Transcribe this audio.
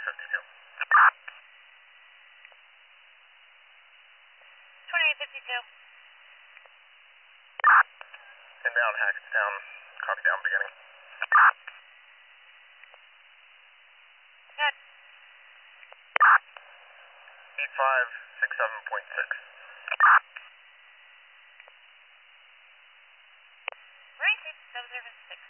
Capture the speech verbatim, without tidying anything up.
fifty-two. twenty-eight fifty-two. Inbound, Hackett's down. Copy down, beginning. Good. eight five six seven point six. Right, seven seven six.